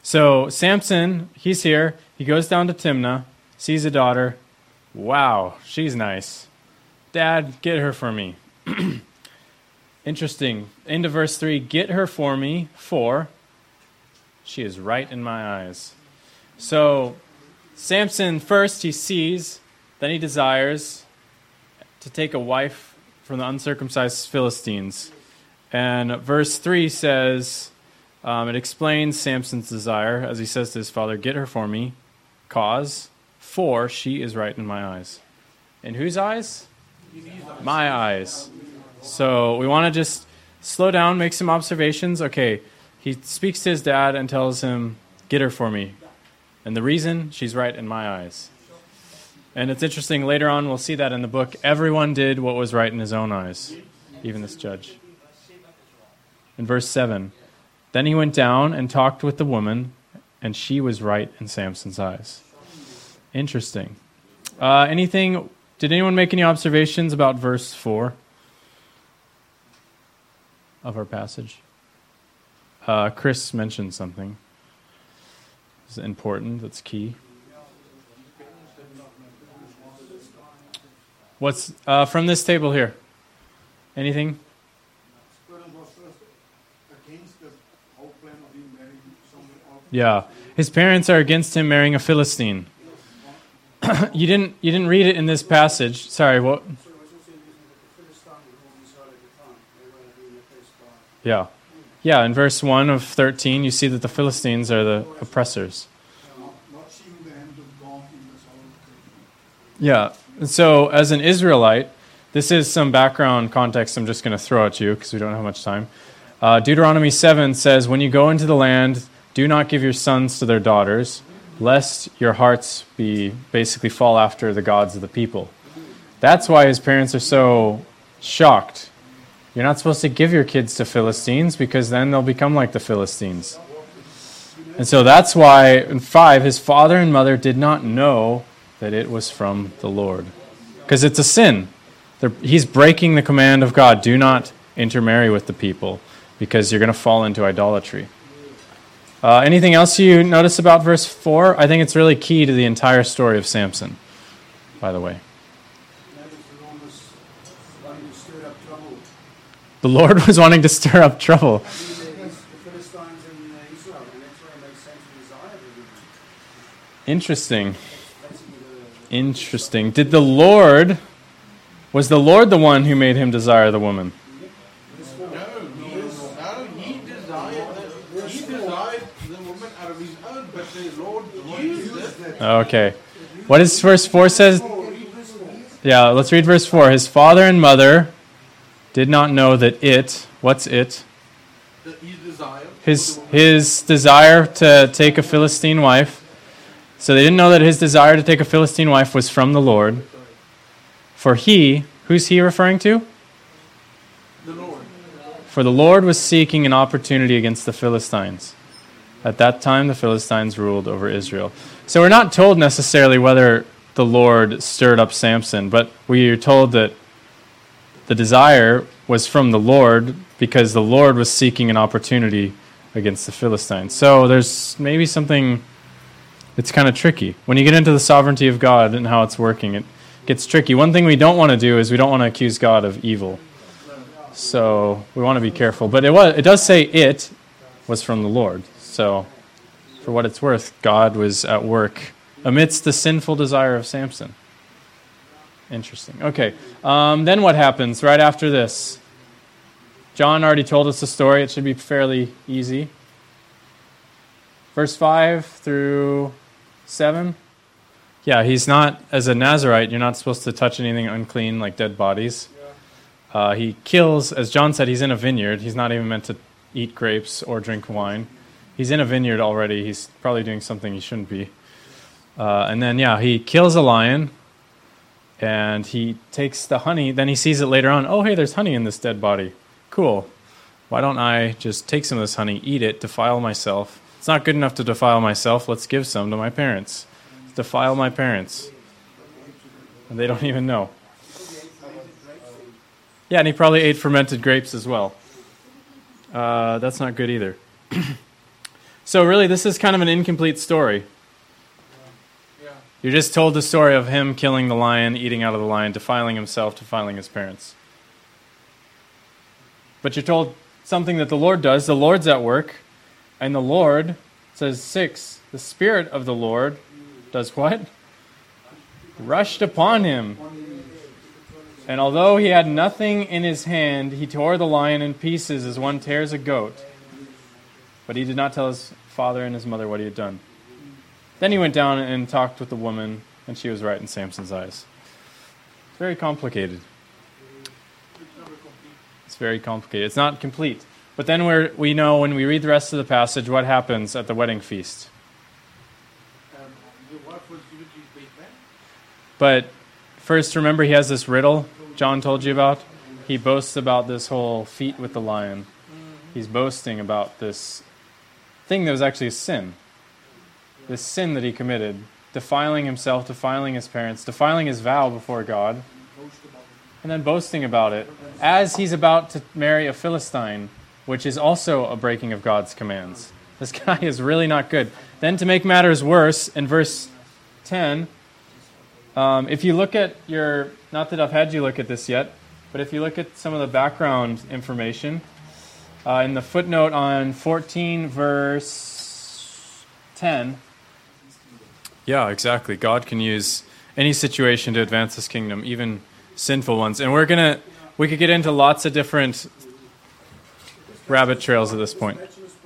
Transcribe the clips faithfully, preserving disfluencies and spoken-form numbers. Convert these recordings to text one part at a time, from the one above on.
So Samson, he's here. He goes down to Timnah, sees a daughter. Wow, she's nice. Dad, get her for me. Interesting. Into verse three, get her for me, for she is right in my eyes. So Samson, first he sees, then he desires to take a wife from the uncircumcised Philistines. And verse three says, um, it explains Samson's desire, as he says to his father, get her for me, cause, for she is right in my eyes. In whose eyes? My eyes. So we want to just slow down, make some observations. Okay, he speaks to his dad and tells him, get her for me. And the reason, she's right in my eyes. And it's interesting, later on we'll see that in the book, everyone did what was right in his own eyes, even this judge. In verse seven, then he went down and talked with the woman, and she was right in Samson's eyes. Interesting. Uh, anything, did anyone make any observations about verse four of our passage? Uh, Chris mentioned something. It's important, that's key. What's uh, from this table here? Anything? Yeah, his parents are against him marrying a Philistine. you didn't you didn't read it in this passage. Sorry, what? Yeah. Yeah, in verse one of thirteen, you see that the Philistines are the oppressors. Yeah, and so as an Israelite, this is some background context I'm just going to throw at you because we don't have much time. Uh, Deuteronomy seven says, when you go into the land, do not give your sons to their daughters, lest your hearts be basically fall after the gods of the people. That's why his parents are so shocked. You're not supposed to give your kids to Philistines because then they'll become like the Philistines. And so that's why, in five, his father and mother did not know that it was from the Lord. Because it's a sin. They're, he's breaking the command of God. Do not intermarry with the people because you're going to fall into idolatry. Uh, anything else you notice about verse four? I think it's really key to the entire story of Samson, by the way. The Lord was wanting to stir up trouble. Interesting. Interesting. Did the Lord, was the Lord the one who made him desire the woman? No, he, no, he desired the, he desired the woman out of his own, but the Lord used it. Okay. What does verse four says? Yeah, let's read verse four. His father and mother did not know that it, what's it? His desire. His, his desire to take a Philistine wife. So they didn't know that his desire to take a Philistine wife was from the Lord. For he, who's he referring to? The Lord. For the Lord was seeking an opportunity against the Philistines. At that time, the Philistines ruled over Israel. So we're not told necessarily whether the Lord stirred up Samson, but we are told that the desire was from the Lord because the Lord was seeking an opportunity against the Philistines. So there's maybe something that's kind of tricky. When you get into the sovereignty of God and how it's working, it gets tricky. One thing we don't want to do is we don't want to accuse God of evil. So we want to be careful. But it was, it does say it was from the Lord. So for what it's worth, God was at work amidst the sinful desire of Samson. Interesting. Okay. Um, then what happens right after this? John already told us the story. It should be fairly easy. Verse five through seven. Yeah, he's not, as a Nazirite, you're not supposed to touch anything unclean like dead bodies. Uh, he kills, as John said, he's in a vineyard. He's not even meant to eat grapes or drink wine. He's in a vineyard already. He's probably doing something he shouldn't be. Uh, and then, yeah, he kills a lion. And he takes the honey. Then he sees it later on. Oh, hey, there's honey in this dead body. Cool. Why don't I just take some of this honey, eat it, defile myself? It's not good enough to defile myself. Let's give some to my parents. Defile my parents. And they don't even know. Yeah, and he probably ate fermented grapes as well. Uh, that's not good either. So really, this is kind of an incomplete story. Yeah. You're just told the story of him killing the lion, eating out of the lion, defiling himself, defiling his parents. But you're told something that the Lord does. The Lord's at work. And the Lord, says six, the Spirit of the Lord does what? Rushed upon him. And although he had nothing in his hand, he tore the lion in pieces as one tears a goat. But he did not tell his father and his mother what he had done. Then he went down and talked with the woman, and she was right in Samson's eyes. It's very complicated. It's very complicated. It's not complete. But then we're, we know when we read the rest of the passage what happens at the wedding feast. Um, the wife was given to his best man. But first, remember he has this riddle John told you about. He boasts about this whole feat with the lion. He's boasting about this thing that was actually a sin. This sin that he committed, defiling himself, defiling his parents, defiling his vow before God, and then boasting about it as he's about to marry a Philistine, which is also a breaking of God's commands. This guy is really not good. Then to make matters worse, in verse ten, um, if you look at your, not that I've had you look at this yet, but if you look at some of the background information, uh, in the footnote on fourteen, verse ten, yeah, exactly. God can use any situation to advance his kingdom, even sinful ones. And we're going to, we could get into lots of different rabbit trails at this point.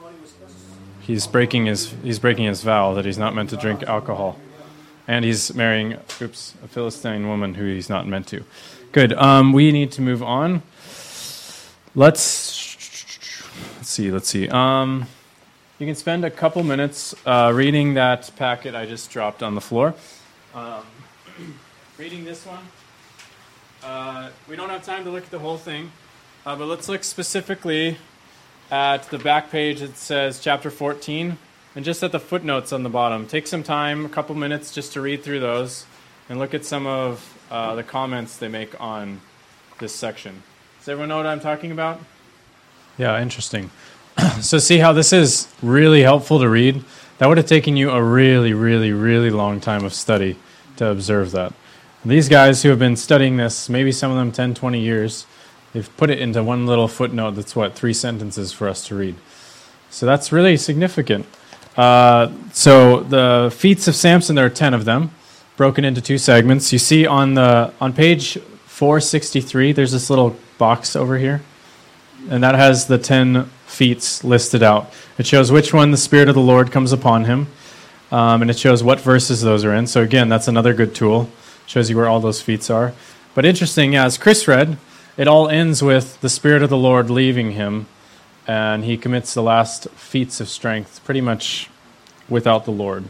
He's breaking his he's breaking his vow that he's not meant to drink alcohol, and he's marrying oops a Philistine woman who he's not meant to. Good. Um, we need to move on. Let's let's see. Let's see. Um, you can spend a couple minutes uh, reading that packet I just dropped on the floor. Um, reading this one. Uh, we don't have time to look at the whole thing, uh, but let's look specifically at the back page. It says chapter fourteen, and just at the footnotes on the bottom. Take some time, a couple minutes, just to read through those and look at some of uh, the comments they make on this section. Does everyone know what I'm talking about? Yeah, interesting. So see how this is really helpful to read? That would have taken you a really, really, really long time of study to observe that. These guys who have been studying this, maybe some of them ten, twenty years, they've put it into one little footnote that's, what, three sentences for us to read. So that's really significant. Uh, so the feats of Samson, there are ten of them, broken into two segments. You see on the on page four sixty-three, there's this little box over here, and that has the ten feats listed out. It shows which one the Spirit of the Lord comes upon him, um, and it shows what verses those are in. So again, that's another good tool. Shows you where all those feats are. But interesting, yeah, as Chris read, it all ends with the Spirit of the Lord leaving him, and he commits the last feats of strength pretty much without the Lord.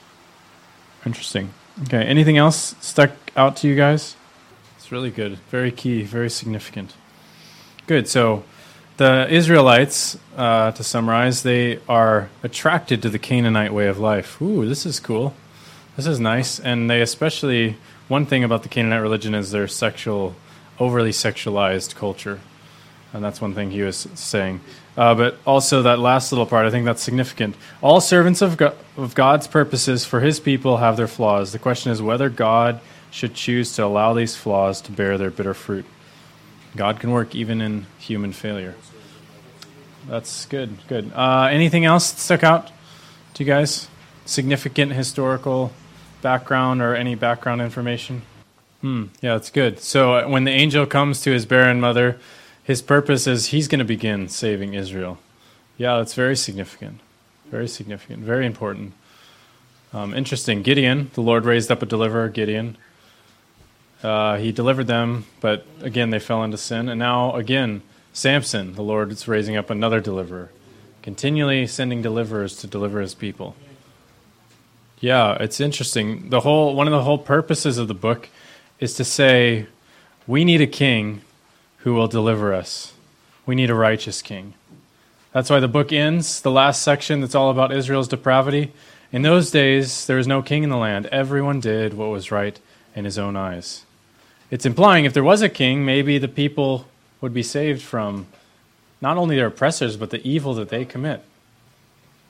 Interesting. Okay, anything else stuck out to you guys? It's really good. Very key, very significant. Good, so the Israelites, uh, to summarize, they are attracted to the Canaanite way of life. Ooh, this is cool. This is nice. And they especially, one thing about the Canaanite religion is their sexual, overly sexualized culture. And that's one thing he was saying. Uh, but also that last little part, I think that's significant. All servants of, God, of God's purposes for his people have their flaws. The question is whether God should choose to allow these flaws to bear their bitter fruit. God can work even in human failure. That's good, good. Uh, anything else that stuck out to you guys? Significant historical background or any background information? Hmm, yeah, that's good. So uh, when the angel comes to his barren mother, his purpose is he's going to begin saving Israel. Yeah, that's very significant. Very significant. Very important. Um, interesting. Gideon, the Lord raised up a deliverer, Gideon. Uh, he delivered them, but again, they fell into sin. And now, again, Samson, the Lord is raising up another deliverer, continually sending deliverers to deliver his people. Yeah, it's interesting. The whole one of the whole purposes of the book is to say, we need a king who will deliver us. We need a righteous king. That's why the book ends, the last section that's all about Israel's depravity. In those days, there was no king in the land. Everyone did what was right in his own eyes. It's implying if there was a king, maybe the people would be saved from not only their oppressors, but the evil that they commit.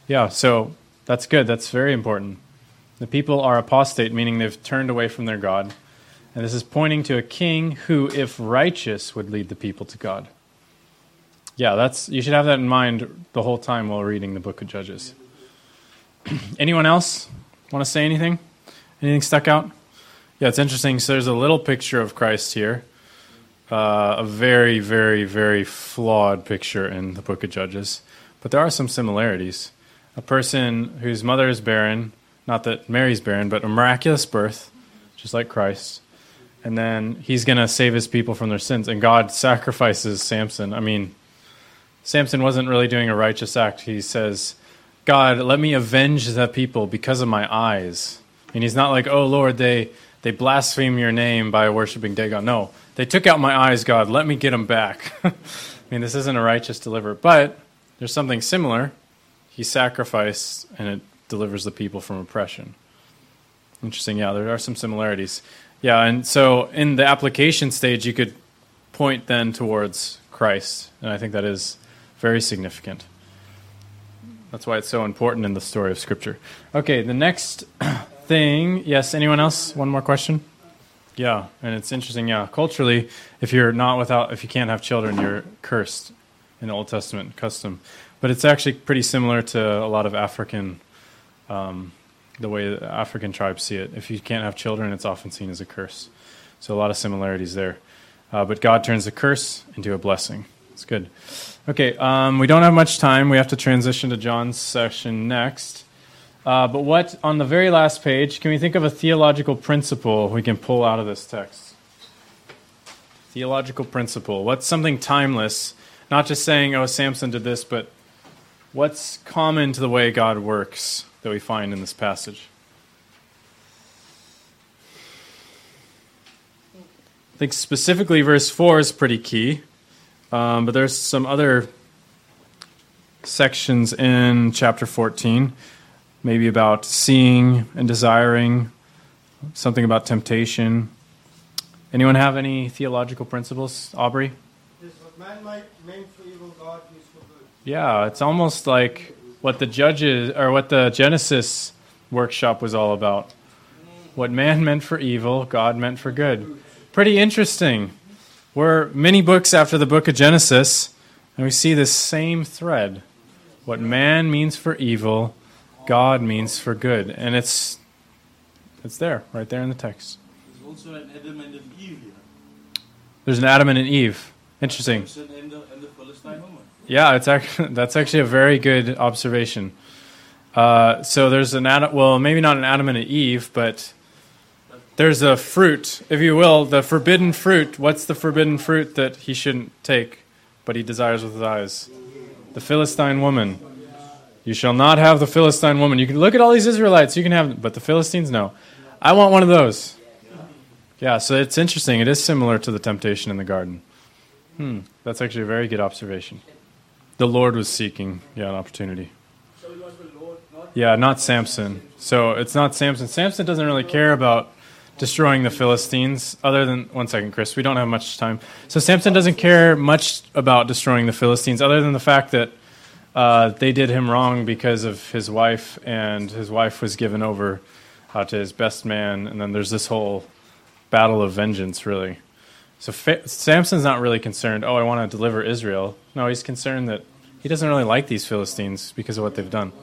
Yeah, so that's good. That's very important. The people are apostate, meaning they've turned away from their God. And this is pointing to a king who, if righteous, would lead the people to God. Yeah, that's you should have that in mind the whole time while reading the book of Judges. Anyone else want to say anything? Anything stuck out? Yeah, it's interesting. So there's a little picture of Christ here. Uh, a very, very, very flawed picture in the book of Judges. But there are some similarities. A person whose mother is barren, not that Mary's barren, but a miraculous birth, just like Christ. And then he's going to save his people from their sins. And God sacrifices Samson. I mean, Samson wasn't really doing a righteous act. He says, God, let me avenge the people because of my eyes. And he's not like, oh, Lord, they, they blaspheme your name by worshiping Dagon. No, they took out my eyes, God. Let me get them back. I mean, this isn't a righteous deliver. But there's something similar. He sacrificed, and it delivers the people from oppression. Interesting. Yeah, there are some similarities. Yeah, and so in the application stage, you could point then towards Christ. And I think that is very significant. That's why it's so important in the story of Scripture. Okay, the next thing. Yes, anyone else? One more question? Yeah, and it's interesting. Yeah, culturally, if you're not without, if you can't have children, you're cursed in the Old Testament custom. But it's actually pretty similar to a lot of African, um, the way the African tribes see it. If you can't have children, it's often seen as a curse. So a lot of similarities there. Uh, but God turns the curse into a blessing. It's good. Okay, um, we don't have much time. We have to transition to John's section next. Uh, but what, on the very last page, can we think of a theological principle we can pull out of this text? Theological principle. What's something timeless? Not just saying, oh, Samson did this, but what's common to the way God works that we find in this passage? I think specifically verse four is pretty key. Um, but there's some other sections in chapter fourteen, maybe about seeing and desiring, something about temptation. Anyone have any theological principles? Aubrey? Is what man might meant for evil, God used for good. Yeah, it's almost like what the Judges or what the Genesis workshop was all about. What man meant for evil, God meant for good. Pretty interesting. We're many books after the book of Genesis, and we see this same thread. What man means for evil, God means for good. And it's it's there, right there in the text. There's also an Adam and an Eve here. There's an Adam and an Eve. Interesting. Samson and the, and the Philistine woman. Yeah, it's actually, that's actually a very good observation. Uh, so there's an Adam, well, maybe not an Adam and an Eve, but there's a fruit, if you will, the forbidden fruit. What's the forbidden fruit that he shouldn't take, but he desires with his eyes? The Philistine woman. You shall not have the Philistine woman. You can look at all these Israelites, you can have, but the Philistines, no. I want one of those. Yeah, so it's interesting. It is similar to the temptation in the garden. Hmm, that's actually a very good observation. The Lord was seeking, yeah, an opportunity. So it was the Lord, not... Yeah, not Samson. So it's not Samson. Samson doesn't really care about destroying the Philistines, other than, one second, Chris, we don't have much time. So Samson doesn't care much about destroying the Philistines, other than the fact that uh, they did him wrong because of his wife, and his wife was given over uh, to his best man, and then there's this whole battle of vengeance, really. So Fa- Samson's not really concerned, oh, I want to deliver Israel. No, he's concerned that he doesn't really like these Philistines because of what they've done.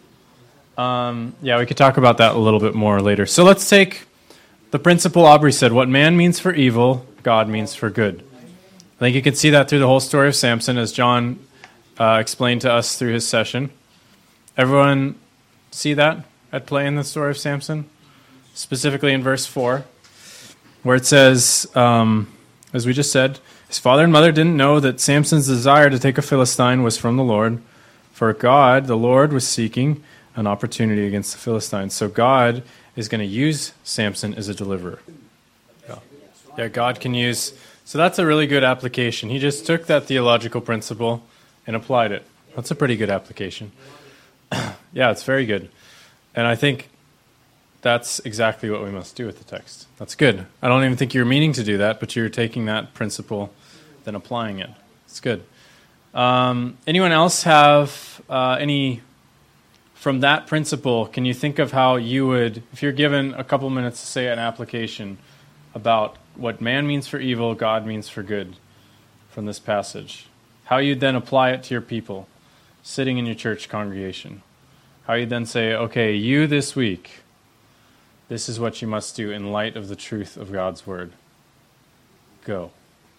Um, yeah, we could talk about that a little bit more later. So let's take the principle Aubrey said, what man means for evil, God means for good. I think you can see that through the whole story of Samson, as John uh, explained to us through his session. Everyone see that at play in the story of Samson? Specifically in verse four, where it says, um, as we just said, his father and mother didn't know that Samson's desire to take a Philistine was from the Lord. For God, the Lord, was seeking an opportunity against the Philistines. So God is going to use Samson as a deliverer. Yeah. yeah, God can use... So that's a really good application. He just took that theological principle and applied it. That's a pretty good application. Yeah, it's very good. And I think that's exactly what we must do with the text. That's good. I don't even think you're meaning to do that, but you're taking that principle, then applying it. It's good. Um, anyone else have uh, any from that principle, can you think of how you would, if you're given a couple minutes to say an application about what man means for evil, God means for good from this passage, how you'd then apply it to your people sitting in your church congregation? How you'd then say, okay, you this week, this is what you must do in light of the truth of God's word. Go.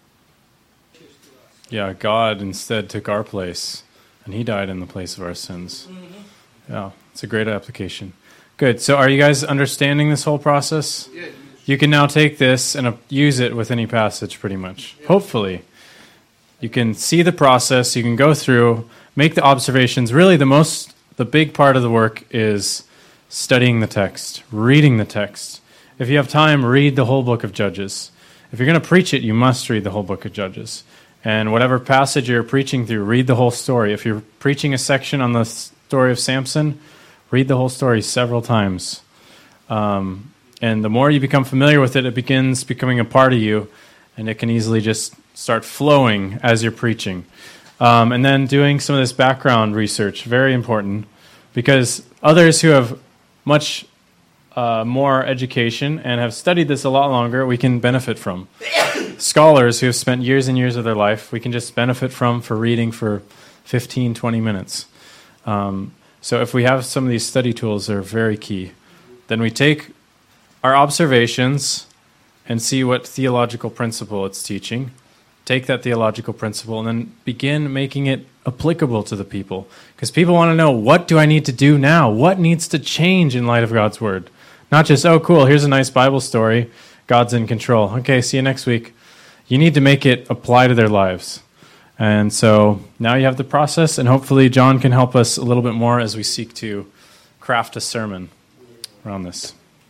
Yeah, God instead took our place, and he died in the place of our sins. Mm-hmm. Yeah, it's a great application. Good. So are you guys understanding this whole process? Yeah. You can now take this and uh, use it with any passage pretty much. Yeah. Hopefully. You can see the process, you can go through, make the observations. Really the most, the big part of the work is studying the text, reading the text. If you have time, read the whole book of Judges. If you're going to preach it, you must read the whole book of Judges. And whatever passage you're preaching through, read the whole story. If you're preaching a section on the story of Samson, read the whole story several times. Um, and the more you become familiar with it, it begins becoming a part of you, and it can easily just start flowing as you're preaching. Um, and then doing some of this background research, very important, because others who have much uh, more education and have studied this a lot longer, we can benefit from. Scholars who have spent years and years of their life, we can just benefit from for reading for fifteen, twenty minutes. Um, so if we have some of these study tools, they're very key. Then we take our observations and see what theological principle it's teaching. Take that theological principle and then begin making it applicable to the people. Because people want to know, what do I need to do now? What needs to change in light of God's word? Not just, oh, cool, here's a nice Bible story. God's in control. Okay, see you next week. You need to make it apply to their lives. And so now you have the process, and hopefully John can help us a little bit more as we seek to craft a sermon around this.